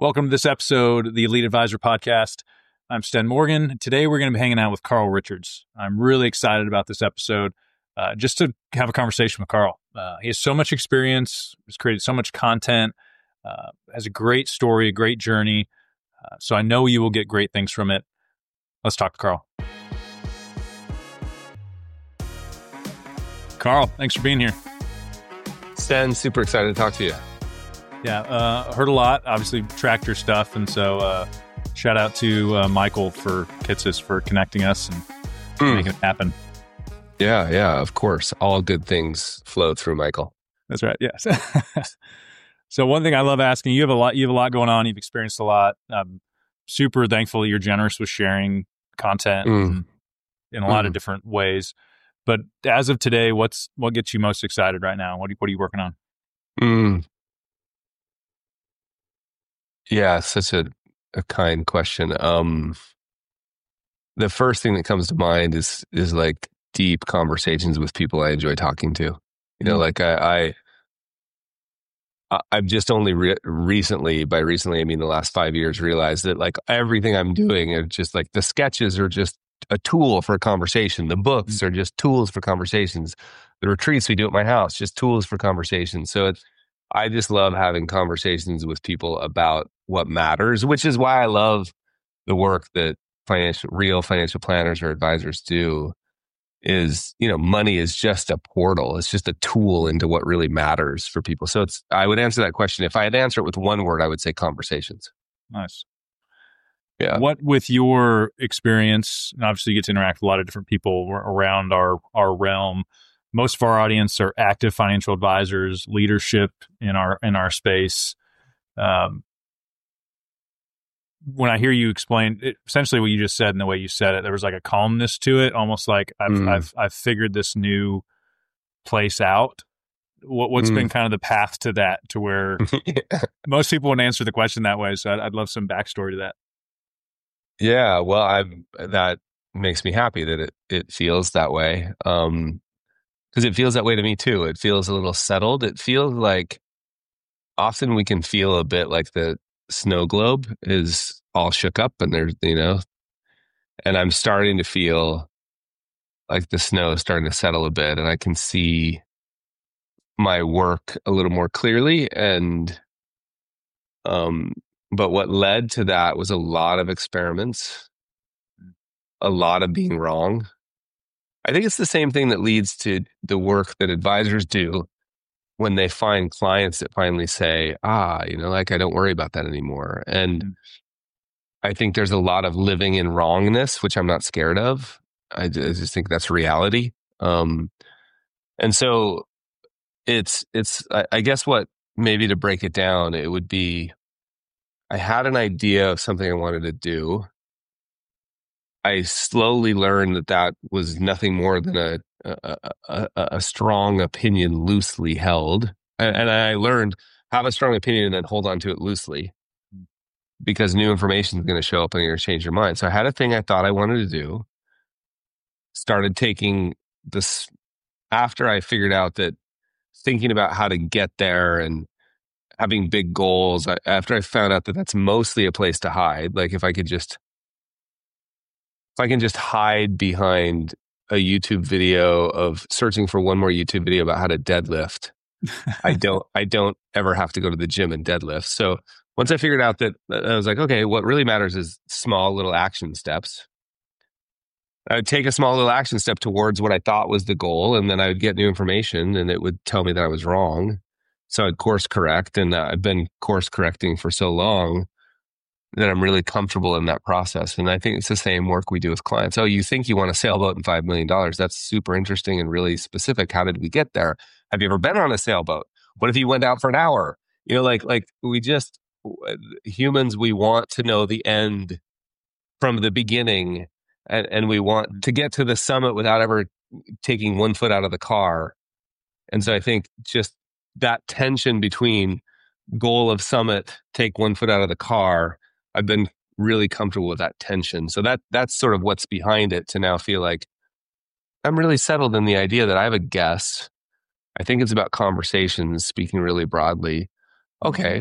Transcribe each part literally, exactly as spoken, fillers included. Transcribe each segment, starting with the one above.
Welcome to this episode of the Elite Advisor Podcast. I'm Sten Morgan. Today we're going to be hanging out with Carl Richards. I'm really excited about this episode, uh, just to have a conversation with Carl. Uh, he has so much experience, has created so much content, uh, has a great story, a great journey. Uh, so I know you will get great things from it. Let's talk to Carl. Carl, thanks for being here. Sten, super excited to talk to you. Yeah, uh, heard a lot, obviously tractor stuff. And so uh, shout out to uh, Michael for Kitsis for connecting us and mm. making it happen. Yeah, yeah, of course. All good things flow through Michael. That's right. Yes. So one thing I love asking, you have a lot, you have a lot going on. You've experienced a lot. I'm super thankful that you're generous with sharing content mm. in a lot mm. of different ways. But as of today, what's what gets you most excited right now? What are, what are you working on? Mm. Yeah, such a, a kind question. Um, the first thing that comes to mind is is like deep conversations with people I enjoy talking to. You know, mm. like I, I I've just only re- recently, by recently I mean the last five years, realized that like everything I'm doing are just like the sketches are just a tool for a conversation. The books mm. are just tools for conversations. The retreats we do at my house, just tools for conversations. So it's I just love having conversations with people about what matters, which is why I love the work that financial, real financial planners or advisors do. Is, you know, money is just a portal. It's just a tool into what really matters for people. So it's, I would answer that question. If I had to answer it with one word, I would say conversations. Nice. Yeah. What with your experience, and obviously you get to interact with a lot of different people around our, our realm. Most of our audience are active financial advisors, leadership in our in our space. Um, when I hear you explain it, essentially what you just said and the way you said it, there was like a calmness to it, almost like I've mm. I've I've figured this new place out. What what's mm. been kind of the path to that, to where yeah. most people wouldn't answer the question that way. So I'd, I'd love some backstory to that. Yeah, well, I'm that makes me happy that it it feels that way. Um, Because it feels that way to me too. It feels a little settled. It feels like often we can feel a bit like the snow globe is all shook up and there's, you know, and I'm starting to feel like the snow is starting to settle a bit and I can see my work a little more clearly. And, um, but what led to that was a lot of experiments, a lot of being wrong. I think it's the same thing that leads to the work that advisors do when they find clients that finally say, ah, you know, like I don't worry about that anymore. And mm-hmm. I think there's a lot of living in wrongness, which I'm not scared of. I just think that's reality. Um, and so it's, it's, I, I guess what maybe to break it down, it would be, I had an idea of something I wanted to do. I slowly learned that that was nothing more than a a, a, a strong opinion loosely held. And, and I learned have a strong opinion and then hold on to it loosely because new information is going to show up and you're going to change your mind. So I had a thing I thought I wanted to do, started taking this after I figured out that thinking about how to get there and having big goals, I, after I found out that that's mostly a place to hide, like if I could just If I can just hide behind a YouTube video of searching for one more YouTube video about how to deadlift, I don't, I don't ever have to go to the gym and deadlift. So once I figured out that, I was like, okay, what really matters is small little action steps. I would take a small little action step towards what I thought was the goal, and then I would get new information, and it would tell me that I was wrong. So I'd course correct, and uh, I've been course correcting for so long that I'm really comfortable in that process. And I think it's the same work we do with clients. Oh, you think you want a sailboat and five million dollars. That's super interesting and really specific. How did we get there? Have you ever been on a sailboat? What if you went out for an hour? You know, like, like we just, humans, we want to know the end from the beginning. And, and we want to get to the summit without ever taking one foot out of the car. And so I think just that tension between goal of summit, take one foot out of the car, I've been really comfortable with that tension. So that that's sort of what's behind it to now feel like I'm really settled in the idea that I have a guess. I think it's about conversations, speaking really broadly. Okay,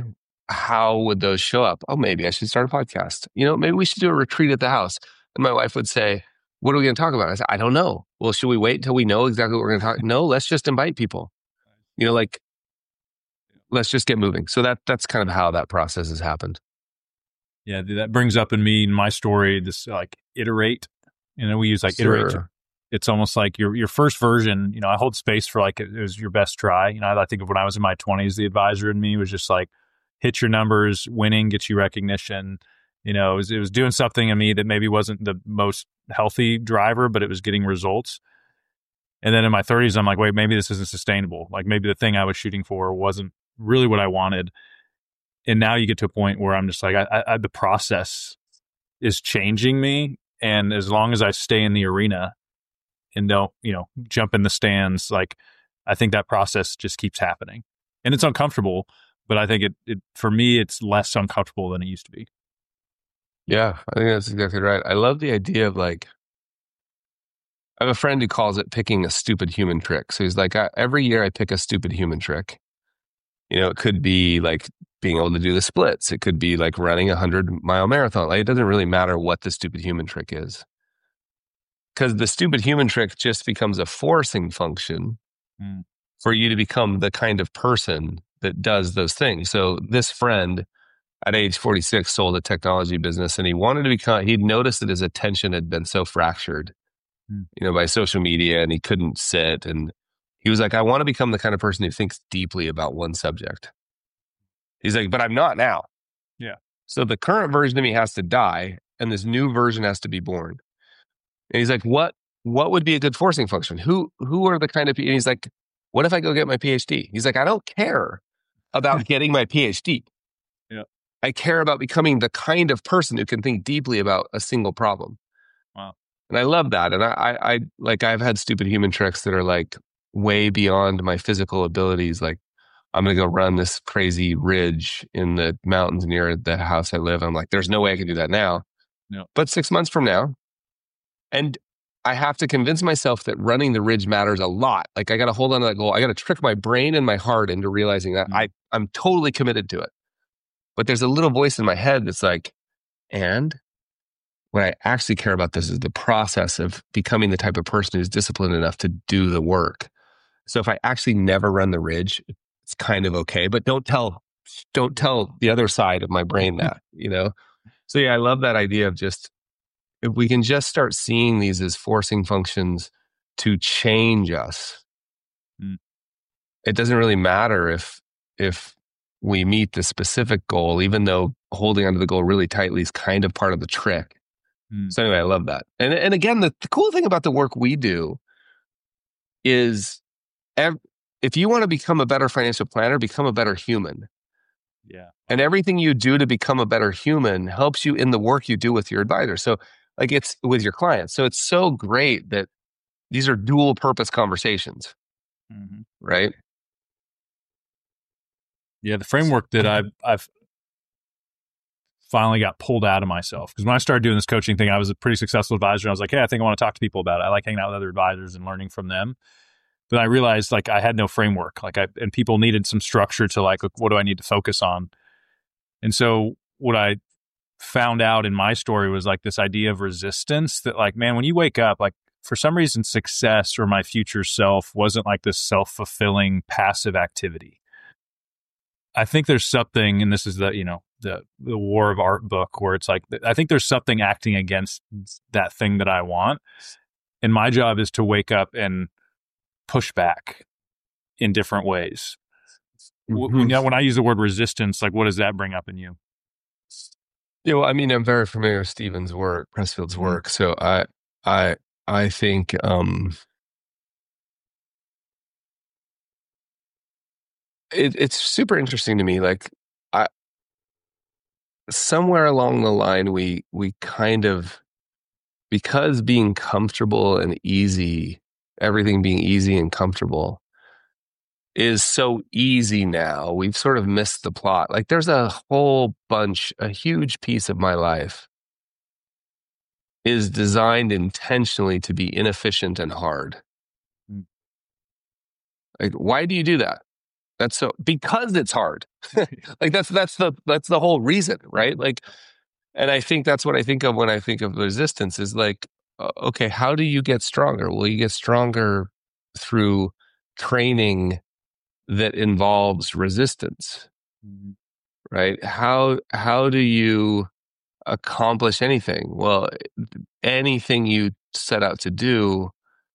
how would those show up? Oh, maybe I should start a podcast. You know, maybe we should do a retreat at the house. And my wife would say, what are we going to talk about? I said, I don't know. Well, should we wait until we know exactly what we're going to talk? No, let's just invite people. You know, like, let's just get moving. So that that's kind of how that process has happened. Yeah, that brings up in me, in my story, this like iterate. You know, we use like Sure. iterate. It's almost like your your first version. You know, I hold space for like it was your best try. You know, I think of when I was in my twenties, the advisor in me was just like, hit your numbers, winning gets you recognition. You know, it was, it was doing something in me that maybe wasn't the most healthy driver, but it was getting results. And then in my thirties, I'm like, wait, maybe this isn't sustainable. Like maybe the thing I was shooting for wasn't really what I wanted. And now you get to a point where I'm just like, I, I, the process is changing me. And as long as I stay in the arena and don't, you know, jump in the stands, like I think that process just keeps happening. And it's uncomfortable, but I think it, it for me, it's less uncomfortable than it used to be. Yeah, I think that's exactly right. I love the idea of like, I have a friend who calls it picking a stupid human trick. So he's like, I, every year I pick a stupid human trick. You know, it could be like being able to do the splits. It could be like running a hundred mile marathon. Like it doesn't really matter what the stupid human trick is. Because the stupid human trick just becomes a forcing function mm. for you to become the kind of person that does those things. So this friend at age forty-six sold a technology business, and he wanted to become, he'd noticed that his attention had been so fractured, mm. you know, by social media, and he couldn't sit. And he was like, I want to become the kind of person who thinks deeply about one subject. He's like, but I'm not now. Yeah. So the current version of me has to die, and this new version has to be born. And he's like, what, what would be a good forcing function? Who, who are the kind of people? And he's like, what if I go get my PhD? He's like, I don't care about getting my PhD. Yeah. I care about becoming the kind of person who can think deeply about a single problem. Wow. And I love that. And I, I, I like, I've had stupid human tricks that are like way beyond my physical abilities. Like, I'm going to go run this crazy ridge in the mountains near the house I live. I'm like, there's no way I can do that now. No. But six months from now, and I have to convince myself that running the ridge matters a lot. Like I got to hold on to that goal. I got to trick my brain and my heart into realizing that mm-hmm. I, I'm totally committed to it. But there's a little voice in my head that's like, and what I actually care about this is the process of becoming the type of person who's disciplined enough to do the work. So if I actually never run the ridge, it's kind of okay, but don't tell, don't tell the other side of my brain that, you know? So yeah, I love that idea of just, if we can just start seeing these as forcing functions to change us, mm. it doesn't really matter if, if we meet the specific goal, even though holding onto the goal really tightly is kind of part of the trick. Mm. So anyway, I love that. And, and again, the, the cool thing about the work we do is ev- if you want to become a better financial planner, become a better human. Yeah. And everything you do to become a better human helps you in the work you do with your advisor. So like it's with your clients. So it's so great that these are dual purpose conversations, mm-hmm. right? Yeah. The framework that I've, I've finally got pulled out of myself. Because when I started doing this coaching thing, I was a pretty successful advisor. And I was like, hey, I think I want to talk to people about it. I like hanging out with other advisors and learning from them. But I realized like I had no framework, like I, and people needed some structure to like, what do I need to focus on? And so what I found out in my story was like this idea of resistance that like, man, when you wake up, like for some reason, success or my future self wasn't like this self-fulfilling passive activity. I think there's something, and this is the, you know, the, the War of Art book where it's like, I think there's something acting against that thing that I want. And my job is to wake up and push back in different ways. Mm-hmm. When, you know, when I use the word resistance, like what does that bring up in you? Yeah, well, I mean, I'm very familiar with Stephen's work, Pressfield's mm-hmm. work. So I, I, I think, um, it, it's super interesting to me. Like, I, somewhere along the line, we, we kind of, because being comfortable and easy, everything being easy and comfortable is so easy now, we've sort of missed the plot. Like there's a whole bunch, a huge piece of my life is designed intentionally to be inefficient and hard. Mm. Like, why do you do that? That's so because it's hard. Like that's that's the that's the whole reason, right? Like, and I think that's what I think of when I think of resistance is like, uh, okay, how do you get stronger? Well, you get stronger through training that involves resistance, Mhm. right? How how do you accomplish anything? Well, anything you set out to do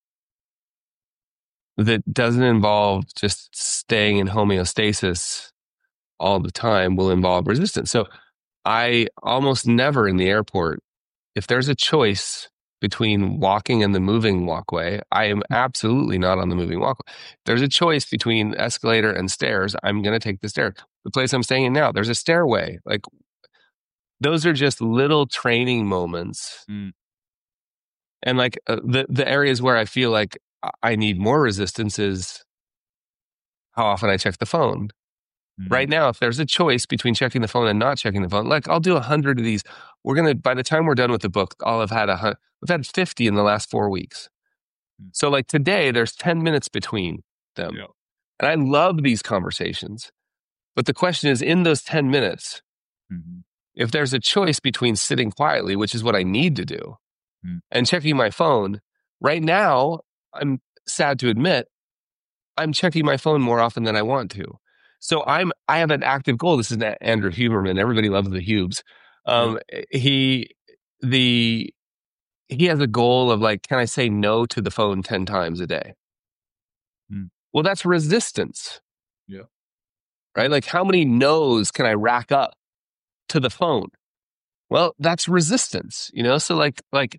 that doesn't involve just staying in homeostasis all the time will involve resistance. So I almost never in the airport, if there's a choice between walking and the moving walkway, I am absolutely not on the moving walkway. If there's a choice between escalator and stairs, I'm going to take the stair. The place I'm staying in now, there's a stairway. Like those are just little training moments. Mm. And like uh, the, the areas where I feel like I need more resistance is how often I check the phone. Mm. Right now, if there's a choice between checking the phone and not checking the phone, like I'll do a hundred of these. We're going to, by the time we're done with the book, I'll have had a hundred, we've had fifty in the last four weeks. Mm. So like today, there's ten minutes between them. Yeah. And I love these conversations. But the question is, in those ten minutes, Mm-hmm. if there's a choice between sitting quietly, which is what I need to do, Mm. and checking my phone, right now, I'm sad to admit, I'm checking my phone more often than I want to. So I'm, I have an active goal. This is Andrew Huberman. Everybody loves the Hubes. Um, yeah. He, the, he has a goal of like, can I say no to the phone ten times a day? Mm. Well, that's resistance. Yeah. Right? Like how many no's can I rack up to the phone? Well, that's resistance, you know? So like, like,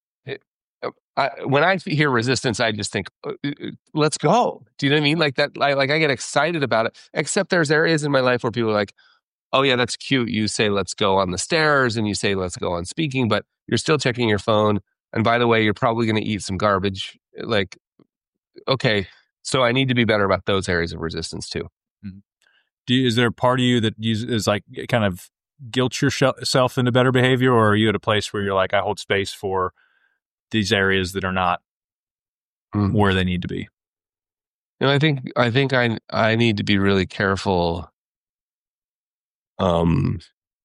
I, when I hear resistance, I just think, let's go. Do you know what I mean? Like that, I, like I get excited about it, except there's areas in my life where people are like, oh yeah, that's cute. You say, let's go on the stairs and you say, let's go on speaking, but you're still checking your phone. And by the way, you're probably going to eat some garbage. Like, okay, so I need to be better about those areas of resistance too. Mm-hmm. Do you, is there a part of you that use, is like kind of guilt yourself into better behavior, or are you at a place where you're like, I hold space for these areas that are not mm. where they need to be? You know, I think I think I I need to be really careful. Um,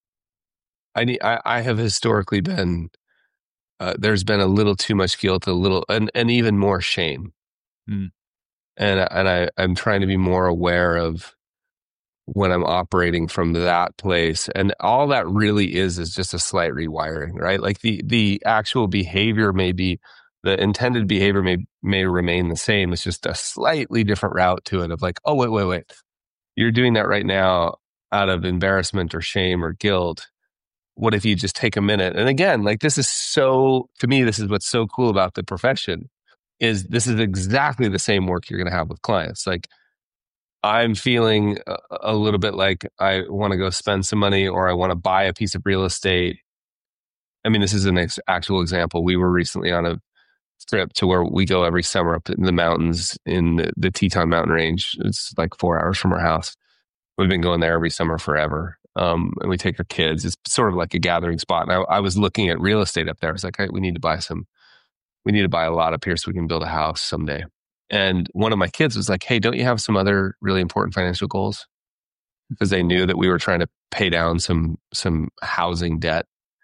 I need I, I have historically been uh, there's been a little too much guilt, a little and, and even more shame, mm. and and I I'm trying to be more aware of when I'm operating from that place, and all that really is is just a slight rewiring, right? Like the the actual behavior may be, the intended behavior may may remain the same. It's just a slightly different route to it of like, oh wait, wait, wait, you're doing that right now out of embarrassment or shame or guilt. What if you just take a minute? And again, like this is so, to me, this is what's so cool about the profession, is this is exactly the same work you're going to have with clients. Like I'm feeling a, a little bit like I want to go spend some money, or I want to buy a piece of real estate. I mean, this is an ex- actual example. We were recently on a trip to where we go every summer up in the mountains in the, the Teton Mountain Range. It's like four hours from our house. We've been going there every summer forever. Um, and we take our kids. It's sort of like a gathering spot. And I, I was looking at real estate up there. I was like, hey, we need to buy some, we need to buy a lot up here so we can build a house someday. And one of my kids was like, hey, don't you have some other really important financial goals? Because they knew that we were trying to pay down some, some housing debt.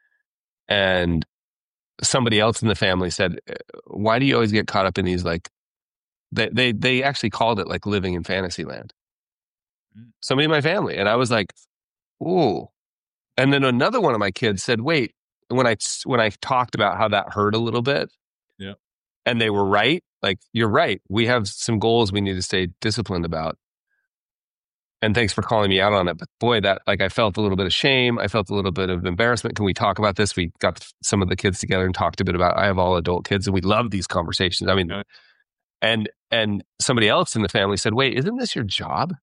And somebody else in the family said, why do you always get caught up in these, like, they, they, they actually called it like living in fantasy land. Somebody in my family. And I was like, ooh. And then another one of my kids said, wait, when I, when I talked about how that hurt a little bit, yeah, and they were right. Like, you're right. We have some goals we need to stay disciplined about. And thanks for calling me out on it. But boy, that, like, I felt a little bit of shame. I felt a little bit of embarrassment. Can we talk about this? We got some of the kids together and talked a bit about, I have all adult kids and we love these conversations. I mean, yeah. and, and somebody else in the family said, wait, isn't this your job?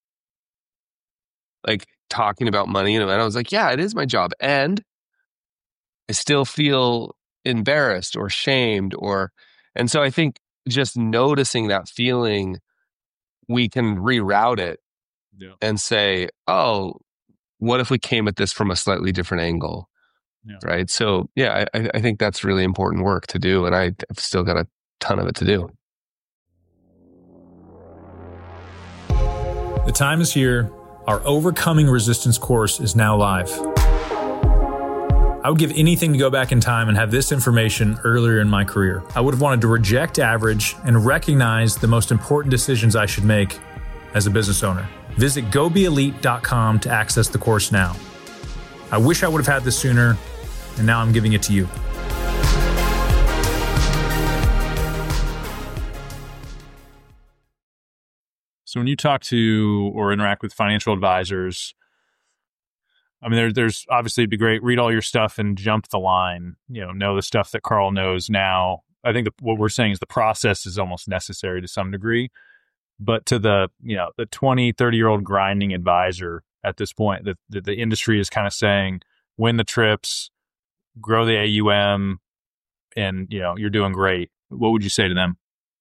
Like talking about money. And I was like, yeah, it is my job. And I still feel embarrassed or shamed or, and so I think just noticing that feeling, we can reroute it. Yeah. And say, oh, what if we came at this from a slightly different angle? Yeah. Right. So, yeah, I, I think that's really important work to do. And I've still got a ton of it to do. The time is here. Our Overcoming Resistance course is now live. I would give anything to go back in time and have this information earlier in my career. I would have wanted to reject average and recognize the most important decisions I should make as a business owner. Visit go be elite dot com to access the course now. I wish I would have had this sooner, and now I'm giving it to you. So when you talk to or interact with financial advisors, I mean, there, there's obviously it'd be great, read all your stuff and jump the line, you know, know the stuff that Carl knows now. I think the, what we're saying is the process is almost necessary to some degree. But to the, you know, the twenty, thirty-year-old grinding advisor at this point, the, the, the industry is kind of saying, win the trips, grow the A U M, and, you know, you're doing great. What would you say to them?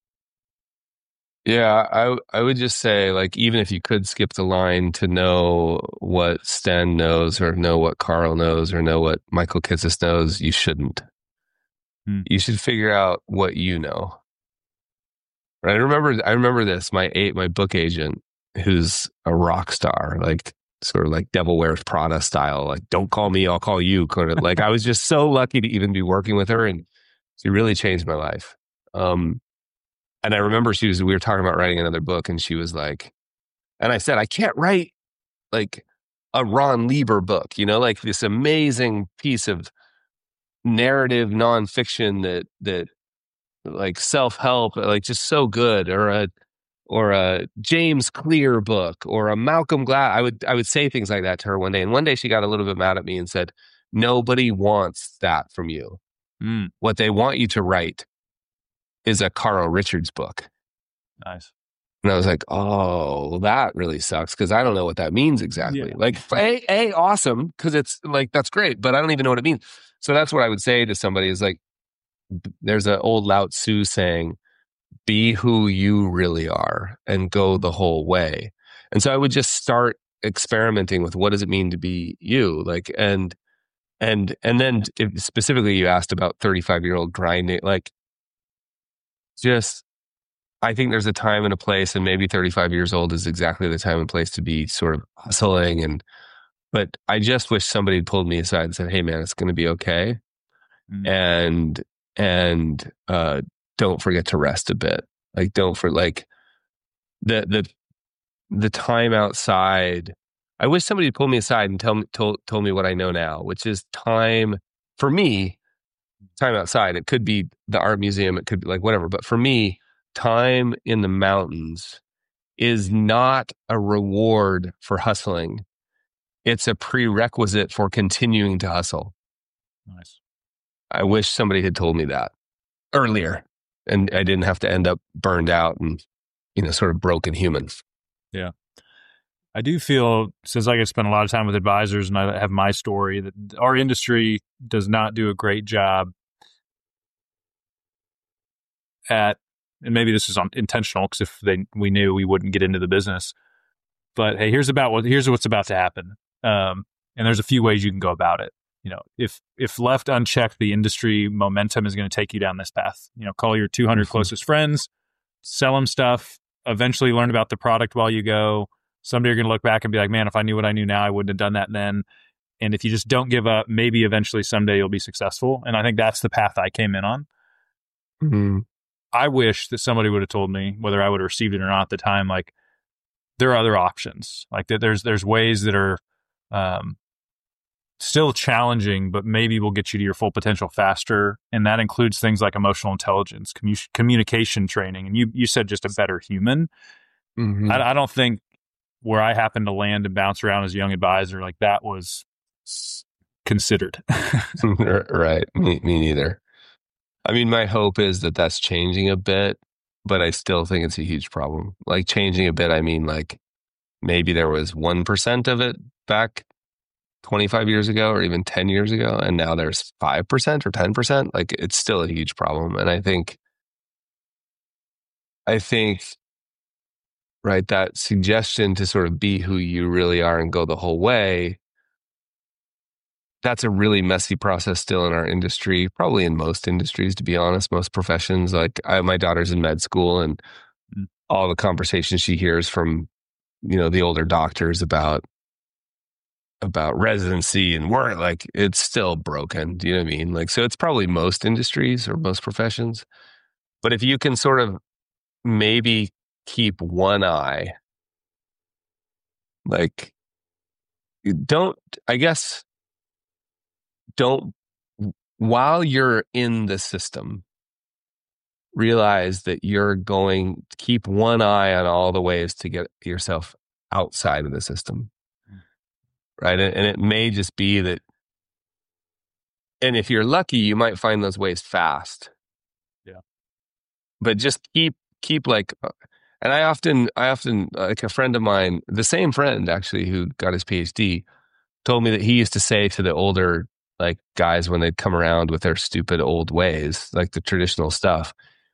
Yeah, I I would just say, like, even if you could skip the line to know what Sten knows or know what Carl knows or know what Michael Kitces knows, you shouldn't. Hmm. You should figure out what you know. Right? I remember I remember this, my eight, my book agent, who's a rock star, like sort of like Devil Wears Prada style, like, don't call me, I'll call you. Kind of like, I was just so lucky to even be working with her, and she really changed my life. Um And I remember she was, we were talking about writing another book, and she was like, and I said, I can't write like a Ron Lieber book, you know, like this amazing piece of narrative nonfiction that, that like self-help, like just so good, or a, or a James Clear book, or a Malcolm Gladwell. I would, I would say things like that to her one day. And one day she got a little bit mad at me and said, nobody wants that from you. Mm. What they want you to write is a Carl Richards book. Nice. And I was like, oh, that really sucks, because I don't know what that means exactly. Yeah. Like, A, A, awesome, because it's like, that's great, but I don't even know what it means. So that's what I would say to somebody is like, there's an old Lao Tzu saying, be who you really are and go the whole way. And so I would just start experimenting with, what does it mean to be you? Like, and, and, and then if specifically you asked about thirty-five year old grinding, like, just, I think there's a time and a place, and maybe thirty-five years old is exactly the time and place to be sort of hustling. And, but I just wish somebody had pulled me aside and said, hey man, it's going to be okay. Mm. And, and, uh, don't forget to rest a bit. Like, don't for like the, the, the time outside. I wish somebody had pulled me aside and tell me, told, told me what I know now, which is time for me. Time outside. It could be the art museum. It could be like whatever. But for me, time in the mountains is not a reward for hustling. It's a prerequisite for continuing to hustle. Nice. I wish somebody had told me that earlier, and I didn't have to end up burned out and, you know, sort of broken human. Yeah. I do feel, since I get to spend a lot of time with advisors and I have my story, that our industry does not do a great job at, and maybe this is on, intentional, because if they we knew, we wouldn't get into the business. But hey, here's about what here's what's about to happen, um, and there's a few ways you can go about it. You know, if if left unchecked, the industry momentum is going to take you down this path. You know, call your two hundred mm-hmm. closest friends, sell them stuff, eventually learn about the product while you go. Someday you're going to look back and be like, man, if I knew what I knew now, I wouldn't have done that then. And if you just don't give up, maybe eventually someday you'll be successful. And I think that's the path I came in on. Mm-hmm. I wish that somebody would have told me, whether I would have received it or not at the time, like, there are other options. Like, that there's there's ways that are um, still challenging, but maybe will get you to your full potential faster. And that includes things like emotional intelligence, commu- communication training. And you you said just a better human. Mm-hmm. I, I don't think where I happened to land and bounce around as a young advisor, like, that was considered. Right. Me, me neither. I mean, my hope is that that's changing a bit, but I still think it's a huge problem. Like, changing a bit, I mean, like, maybe there was one percent of it back twenty-five years ago or even ten years ago, and now there's five percent or ten percent. Like, it's still a huge problem. And I think, I think, right, that suggestion to sort of be who you really are and go the whole way, that's a really messy process still in our industry, probably in most industries, to be honest, most professions. Like, I, my daughter's in med school, and all the conversations she hears from you know, the older doctors about about residency and work. Like, it's still broken. Do you know what I mean? Like, so it's probably most industries or most professions. But if you can sort of maybe keep one eye, like, don't, I guess, don't, while you're in the system, realize that you're going to keep one eye on all the ways to get yourself outside of the system. Right. And, and it may just be that, and if you're lucky, you might find those ways fast. Yeah. But just keep, keep like, and I often, I often, like a friend of mine, the same friend actually who got his PhD, told me that he used to say to the older, like, guys when they'd come around with their stupid old ways, like the traditional stuff,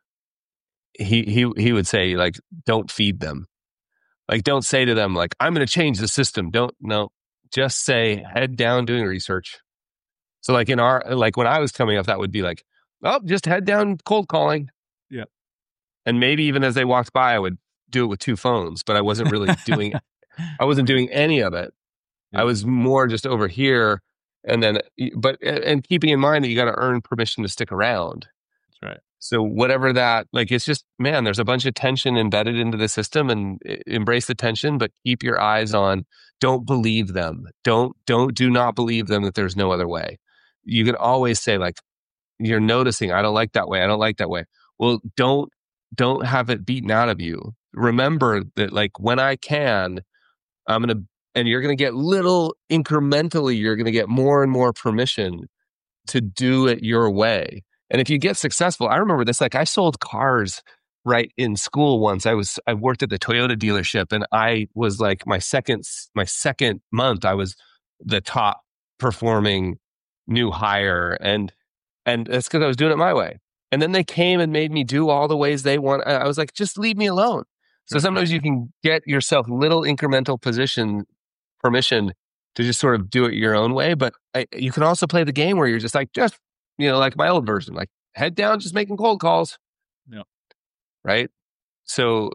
he, he, he would say, like, don't feed them. Like, don't say to them, like, I'm going to change the system. Don't, no, just say, head down doing research. So like in our, like when I was coming up, that would be like, oh, just head down cold calling. Yeah. And maybe even as they walked by, I would do it with two phones, but I wasn't really doing, I wasn't doing any of it. Yeah. I was more just over here. And then, but, and keeping in mind that you got to earn permission to stick around. That's right. So whatever that, like, it's just, man, there's a bunch of tension embedded into the system, and embrace the tension, but keep your eyes on, don't believe them. Don't, don't, do not believe them that there's no other way. You can always say, like, you're noticing, I don't like that way. I don't like that way. Well, don't, don't have it beaten out of you. Remember that, like, when I can, I'm going to, and you're going to get little incrementally, you're going to get more and more permission to do it your way. And if you get successful, I remember this, like, I sold cars right in school once. I was, I worked at the Toyota dealership, and I was like, my second, my second month, I was the top performing new hire. And, and that's because I was doing it my way. And then they came and made me do all the ways they want. I was like, just leave me alone. So sometimes you can get yourself little incremental position permission to just sort of do it your own way. But I, you can also play the game where you're just like, just, you know, like my old version, like, head down, just making cold calls. Yeah. Right. So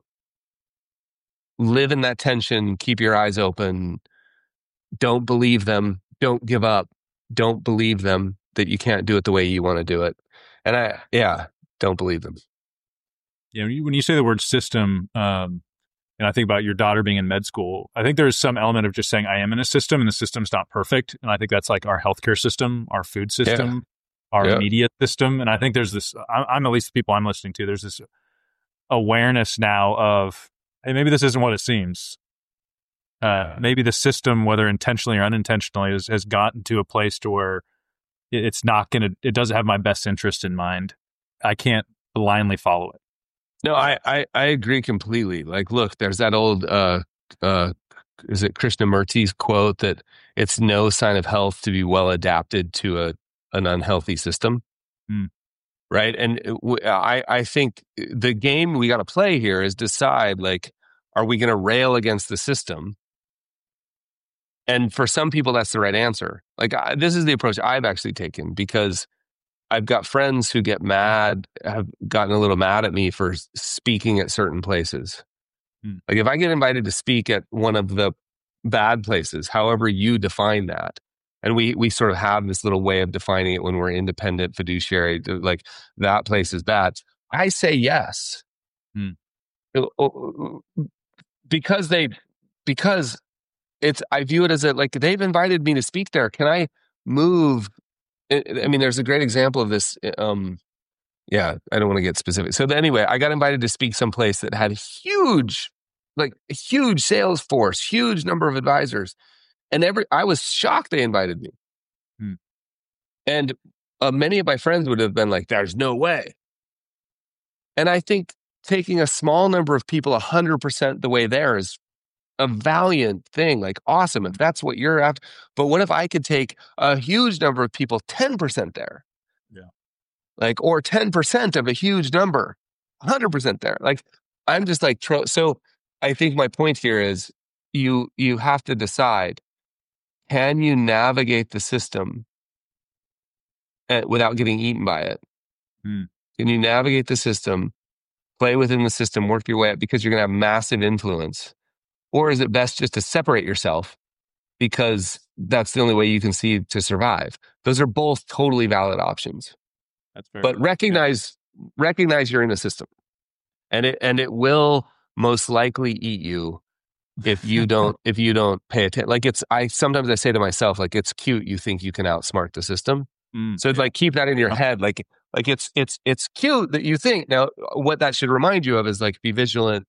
live in that tension, keep your eyes open. Don't believe them. Don't give up. Don't believe them that you can't do it the way you want to do it. And I, yeah, don't believe them. Yeah. When you, when you say the word system, um, and I think about your daughter being in med school, I think there's some element of just saying, I am in a system and the system's not perfect. And I think that's like our healthcare system, our food system, yeah. our yeah. media system. And I think there's this, I'm at least the people I'm listening to, there's this awareness now of, hey, maybe this isn't what it seems. Uh, maybe the system, whether intentionally or unintentionally, has, has gotten to a place to where it's not going to, it doesn't have my best interest in mind. I can't blindly follow it. No, I, I, I agree completely. Like, look, there's that old, uh, uh, is it Krishnamurti's quote that it's no sign of health to be well adapted to a an unhealthy system, mm. right? And I, I think the game we got to play here is decide, like, are we going to rail against the system? And for some people, that's the right answer. Like, I, this is the approach I've actually taken, because I've got friends who get mad, have gotten a little mad at me for speaking at certain places. Hmm. Like, if I get invited to speak at one of the bad places, however you define that, and we we sort of have this little way of defining it when we're independent fiduciary, like, that place is bad, I say yes. Hmm. Because they, because it's, I view it as a, like, they've invited me to speak there. Can I move? I mean, there's a great example of this. Um, yeah, I don't want to get specific. So anyway, I got invited to speak someplace that had huge, like a huge sales force, huge number of advisors. And every, I was shocked they invited me. Hmm. And uh, many of my friends would have been like, there's no way. And I think taking a small number of people one hundred percent the way there is a valiant thing. Like, awesome, if that's what you're after. But what if I could take a huge number of people ten percent there? Yeah. Like, or ten percent of a huge number, one hundred percent there. Like, I'm just like, tro- so I think my point here is you, you have to decide, can you navigate the system uh, without getting eaten by it? Hmm. Can you navigate the system, play within the system, work your way up, because you're going to have massive influence. Or is it best just to separate yourself because that's the only way you can see to survive? Those are both totally valid options. That's very but valid. recognize yeah. recognize you're in a system, and it and it will most likely eat you if you don't if you don't pay attention. Like it's I sometimes I say to myself, like, it's cute you think you can outsmart the system. Mm, so yeah. like keep that in your head. Like like it's it's it's cute that you think. Now what that should remind you of is like be vigilant,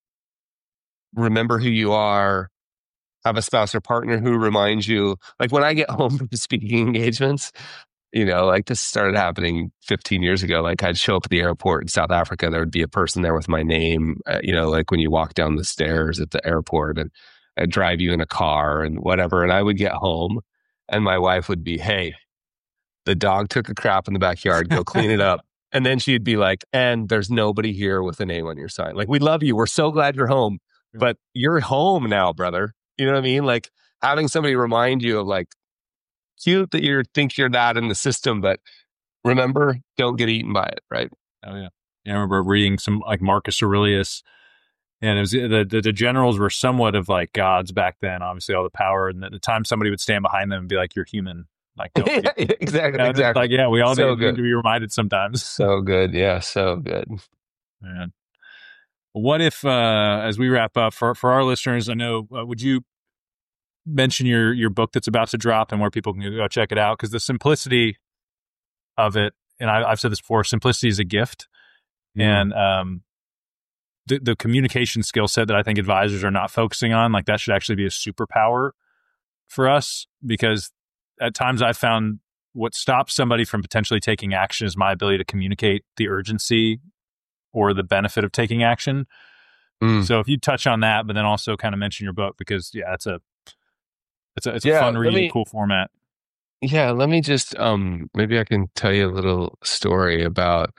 remember who you are, have a spouse or partner who reminds you. Like when I get home from speaking engagements, you know, like this started happening fifteen years ago. Like I'd show up at the airport in South Africa, there would be a person there with my name, uh, you know, like when you walk down the stairs at the airport, and I'd drive you in a car and whatever. And I would get home and my wife would be, hey, the dog took a crap in the backyard, go clean it up. And then she'd be like, and there's nobody here with a name on your sign. Like, we love you. We're so glad you're home, but you're home now, brother. You know what I mean? Like having somebody remind you of like, cute that you think you're that in the system, but remember, don't get eaten by it, right? Oh yeah. yeah I remember reading some like Marcus Aurelius, and it was the, the the generals were somewhat of like gods back then. Obviously, all the power, and at the time somebody would stand behind them and be like, "You're human." Like, don't yeah, exactly, you know, exactly. Like, yeah, we all so need, need to be reminded sometimes. So good, yeah, so good. Man, what if, uh, as we wrap up for for our listeners, I know, uh, would you mention your your book that's about to drop and where people can go check it out? Because the simplicity of it, and I, I've said this before, simplicity is a gift, mm. and um, the the communication skill set that I think advisors are not focusing on, like that should actually be a superpower for us, because at times I've found what stops somebody from potentially taking action is my ability to communicate the urgency or the benefit of taking action. Mm. So if you touch on that, but then also kind of mention your book, because yeah, it's a it's a it's a yeah, fun read, me, cool format. Yeah, let me just um maybe I can tell you a little story about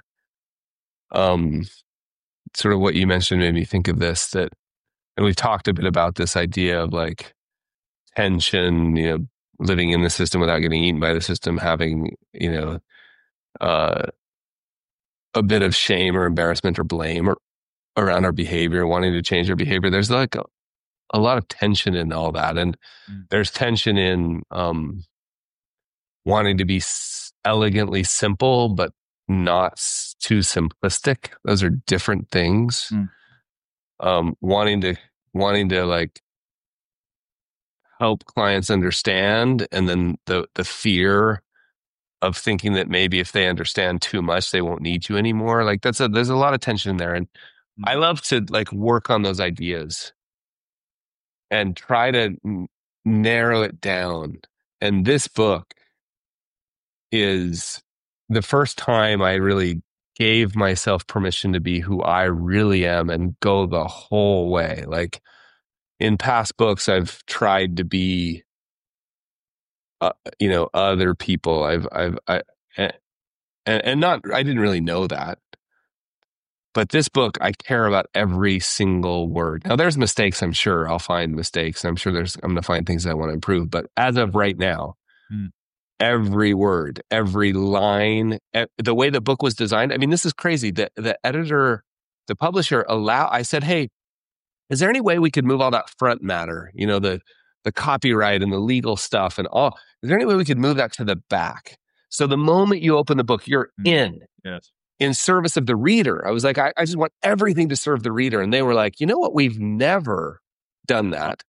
um sort of what you mentioned made me think of this, that, and we've talked a bit about this idea of like tension, you know, living in the system without getting eaten by the system, having, you know, uh, a bit of shame or embarrassment or blame or, around our behavior, wanting to change our behavior. There's like a, a lot of tension in all that. And mm. there's tension in um, wanting to be s- elegantly simple, but not s- too simplistic. Those are different things. Mm. Um, wanting to, wanting to like, help clients understand, and then the the fear of thinking that maybe if they understand too much, they won't need you anymore. Like that's a there's a lot of tension there, and mm-hmm. I love to like work on those ideas and try to n- narrow it down. And this book is the first time I really gave myself permission to be who I really am and go the whole way. Like in past books, I've tried to be, uh, you know, other people. I've, I've, I, and, and not, I didn't really know that. But this book, I care about every single word. Now, there's mistakes, I'm sure. I'll find mistakes. I'm sure there's, I'm going to find things I want to improve. But as of right now, hmm. every word, every line, the way the book was designed, I mean, this is crazy. The, the editor, the publisher allow, I said, hey, is there any way we could move all that front matter, you know, the the copyright and the legal stuff and all, is there any way we could move that to the back? So the moment you open the book, you're in, yes. in service of the reader. I was like, I, I just want everything to serve the reader. And they were like, you know what? We've never done that.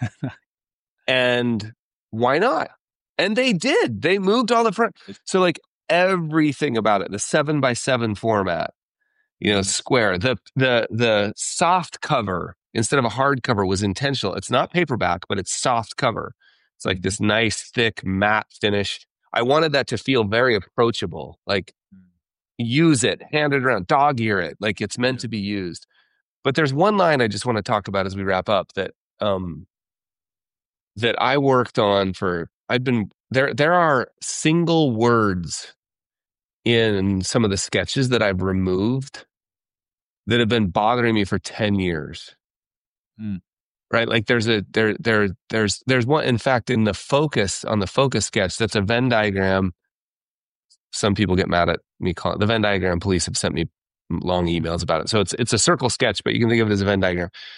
And why not? And they did. They moved all the front. So like everything about it, the seven by seven format, you know, square, the the the soft cover instead of a hard cover was intentional. It's not paperback, but it's soft cover. It's like this nice, thick, matte finish. I wanted that to feel very approachable. Like, use it, hand it around, dog ear it, like it's meant to be used. But there's one line I just want to talk about as we wrap up that um, that I worked on for. I've been there. There are single words in some of the sketches that I've removed that have been bothering me for ten years. Mm. Right? Like there's a, there, there, there's, there's one, in fact, in the focus, on the focus sketch, that's a Venn diagram. Some people get mad at me calling it the Venn diagram. Police have sent me long emails about it. So it's, it's a circle sketch, but you can think of it as a Venn diagram.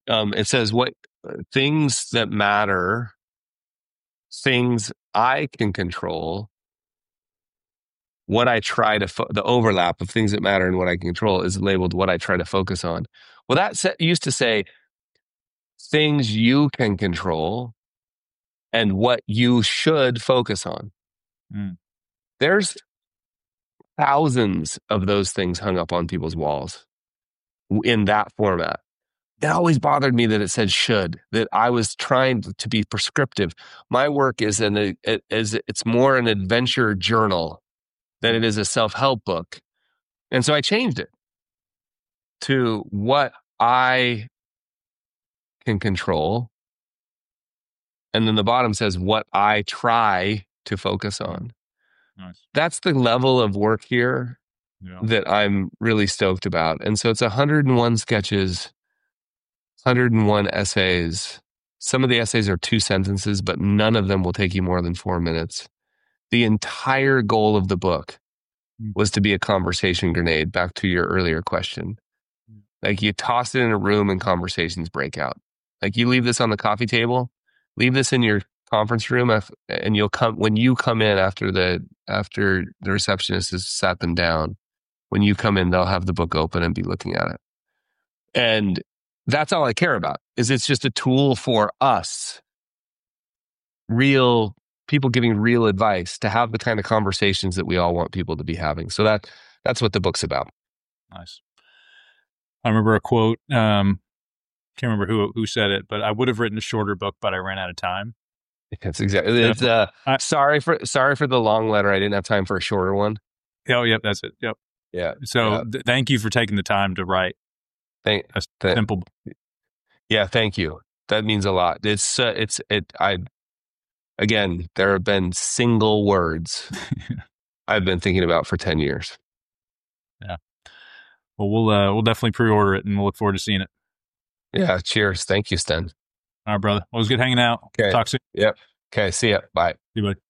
Um, it says what things that matter, things I can control, what I try to, fo- the overlap of things that matter and what I can control is labeled what I try to focus on. Well, that set, used to say things you can control and what you should focus on. Mm. There's thousands of those things hung up on people's walls in that format. It always bothered me that it said should, that I was trying to be prescriptive. My work is an it is it's more an adventure journal than it is a self-help book. And so I changed it to what I can control. And then the bottom says what I try to focus on. Nice. That's the level of work here Yeah. that I'm really stoked about. And so it's one hundred one sketches, one hundred one essays. Some of the essays are two sentences, but none of them will take you more than four minutes. The entire goal of the book was to be a conversation grenade, back to your earlier question. Like you toss it in a room and conversations break out. Like you leave this on the coffee table, leave this in your conference room, and you'll come when you come in after the after the receptionist has sat them down. When you come in, they'll have the book open and be looking at it. And that's all I care about, is it's just a tool for us, real people giving real advice, to have the kind of conversations that we all want people to be having. So that that's what the book's about. Nice. I remember a quote, um, can't remember who who said it, but I would have written a shorter book, but I ran out of time. That's exactly. It's, uh, I, sorry for sorry for the long letter. I didn't have time for a shorter one. Oh, yep, that's it. Yep. Yeah. So yeah. Th- thank you for taking the time to write thank, a th- simple. Yeah, thank you. That means a lot. It's uh, it's it. I again, there have been single words I've been thinking about for ten years. Yeah. Well, we'll uh, we'll definitely pre-order it, and we'll look forward to seeing it. Yeah. Cheers. Thank you, Sten. All right, brother. Well, it was good hanging out. Okay. Talk soon. Yep. Okay. See ya. Bye. See you, buddy.